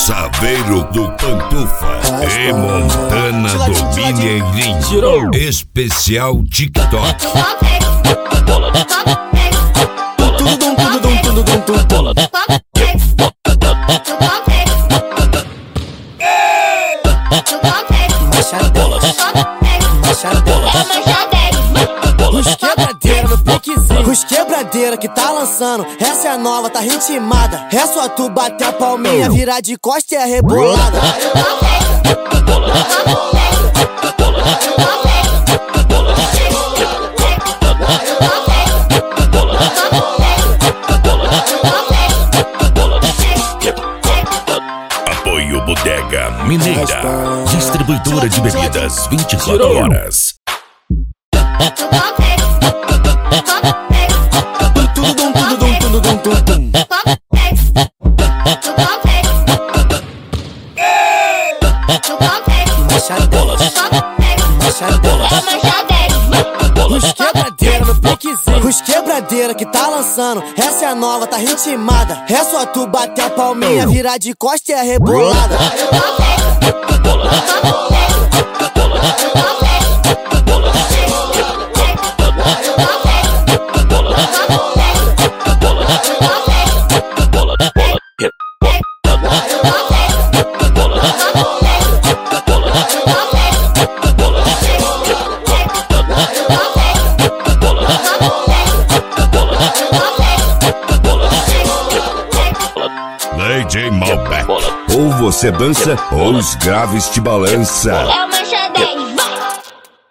Saveiro do Pantufa e Montana do Mineirinho. Especial TikTok. Os quebradeira que tá lançando, essa é a nova, tá ritmada. É só tu bater a palminha, virar de costa e é rebolada. Apoio Bodega Mineira, distribuidora de bebidas 24 horas. Os quebradeira que tá lançando, essa é a nova, tá ritmada. É só tu bater a palminha, virar de costa e é rebolada. DJ Malbec. Ou você dança ou os graves te balança.